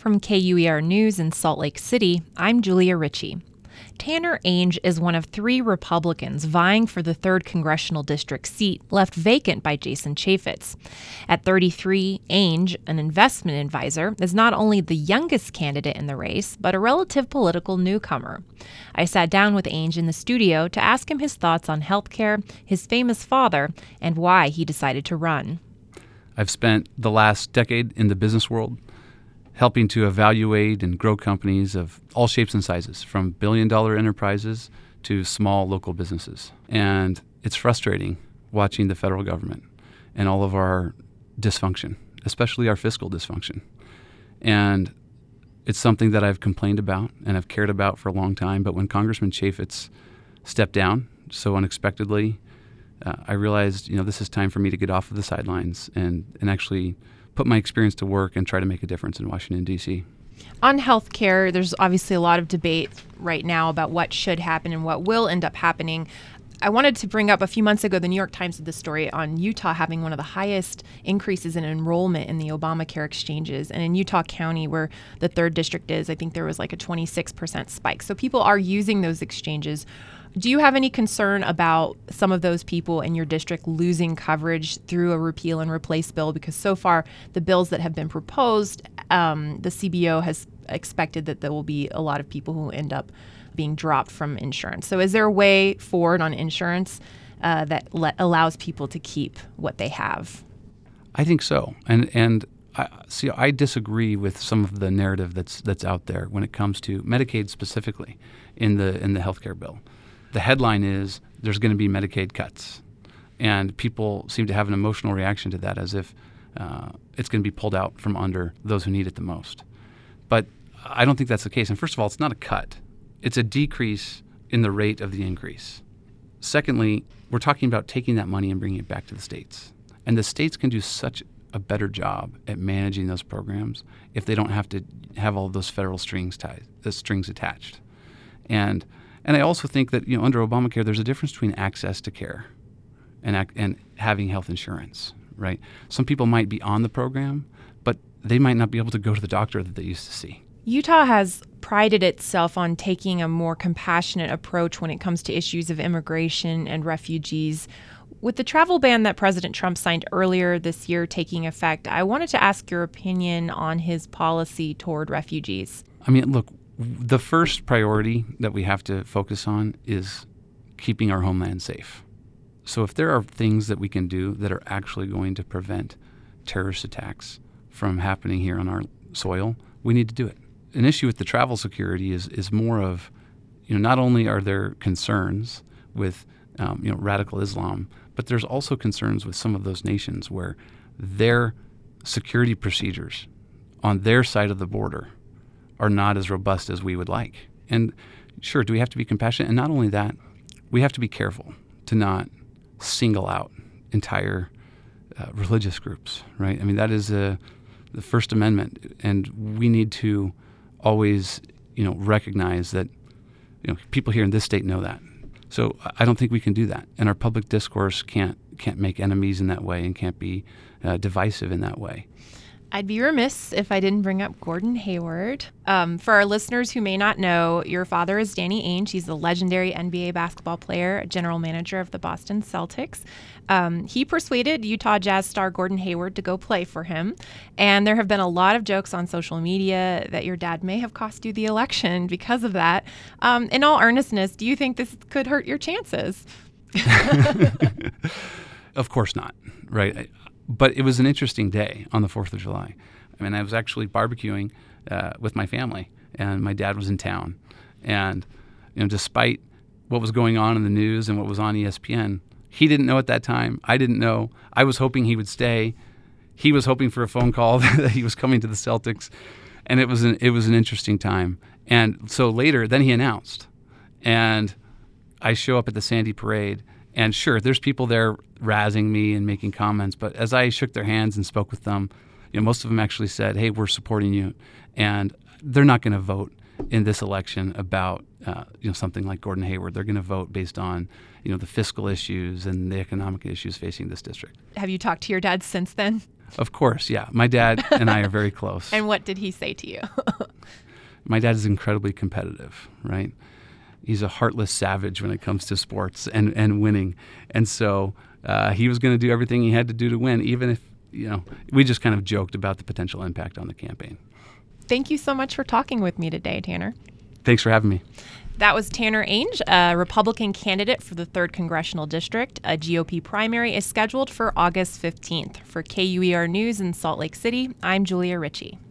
From KUER News in Salt Lake City, I'm Julia Ritchie. Tanner Ainge is one of 3 Republicans vying for the 3rd Congressional District seat left vacant by Jason Chaffetz. At 33, Ainge, an investment advisor, is not only the youngest candidate in the race, but a relative political newcomer. I sat down with Ainge in the studio to ask him his thoughts on healthcare, his famous father, and why he decided to run. I've spent the last decade in the business world, helping to evaluate and grow companies of all shapes and sizes, from billion-dollar enterprises to small local businesses. And it's frustrating watching the federal government and all of our dysfunction, especially our fiscal dysfunction. And it's something that I've complained about and I've cared about for a long time. But when Congressman Chaffetz stepped down so unexpectedly, I realized, this is time for me to get off of the sidelines and actually put my experience to work and try to make a difference in Washington, D.C. On healthcare, there's obviously a lot of debate right now about what should happen and what will end up happening. I wanted to bring up, a few months ago, the New York Times did this story on Utah having one of the highest increases in enrollment in the Obamacare exchanges. And in Utah County, where the 3rd district is, I think there was like a 26% spike. So people are using those exchanges. Do you have any concern about some of those people in your district losing coverage through a repeal and replace bill? Because so far, the bills that have been proposed, the CBO has expected that there will be a lot of people who end up being dropped from insurance. So is there a way forward on insurance that allows people to keep what they have? I think so. And I disagree with some of the narrative that's out there when it comes to Medicaid specifically in the healthcare bill. The headline is there's going to be Medicaid cuts, and people seem to have an emotional reaction to that as if it's going to be pulled out from under those who need it the most. But I don't think that's the case. And first of all, it's not a cut. It's a decrease in the rate of the increase. Secondly, we're talking about taking that money and bringing it back to the states. And the states can do such a better job at managing those programs if they don't have to have all those federal strings attached. And I also think that under Obamacare, there's a difference between access to care and having health insurance, right? Some people might be on the program, but they might not be able to go to the doctor that they used to see. Utah has prided itself on taking a more compassionate approach when it comes to issues of immigration and refugees. With the travel ban that President Trump signed earlier this year taking effect, I wanted to ask your opinion on his policy toward refugees. Look, the first priority that we have to focus on is keeping our homeland safe. So if there are things that we can do that are actually going to prevent terrorist attacks from happening here on our soil, we need to do it. An issue with the travel security is more of, not only are there concerns with, radical Islam, but there's also concerns with some of those nations where their security procedures on their side of the border are not as robust as we would like. And sure, do we have to be compassionate? And not only that, we have to be careful to not single out entire religious groups, right? That is the First Amendment, and we need to always, recognize that, people here in this state know that. So I don't think we can do that, and our public discourse can't make enemies in that way and can't be divisive in that way. I'd be remiss if I didn't bring up Gordon Hayward. For our listeners who may not know, your father is Danny Ainge. He's the legendary NBA basketball player, general manager of the Boston Celtics. He persuaded Utah Jazz star Gordon Hayward to go play for him. And there have been a lot of jokes on social media that your dad may have cost you the election because of that. In all earnestness, do you think this could hurt your chances? Of course not, right? But it was an interesting day on the 4th of July. I was actually barbecuing with my family, and my dad was in town. And, despite what was going on in the news and what was on ESPN, he didn't know at that time. I didn't know. I was hoping he would stay. He was hoping for a phone call that he was coming to the Celtics. And it was an interesting time. And so later, then he announced. And I show up at the Sandy Parade. And sure, there's people there razzing me and making comments, but as I shook their hands and spoke with them, most of them actually said, "Hey, we're supporting you," and they're not going to vote in this election about something like Gordon Hayward. They're going to vote based on the fiscal issues and the economic issues facing this district. Have you talked to your dad since then? Of course, yeah. My dad and I are very close. And what did he say to you? My dad is incredibly competitive, right? He's a heartless savage when it comes to sports and winning. And so he was going to do everything he had to do to win, even if, we just kind of joked about the potential impact on the campaign. Thank you so much for talking with me today, Tanner. Thanks for having me. That was Tanner Ainge, a Republican candidate for the 3rd Congressional District. A GOP primary is scheduled for August 15th. For KUER News in Salt Lake City, I'm Julia Ritchie.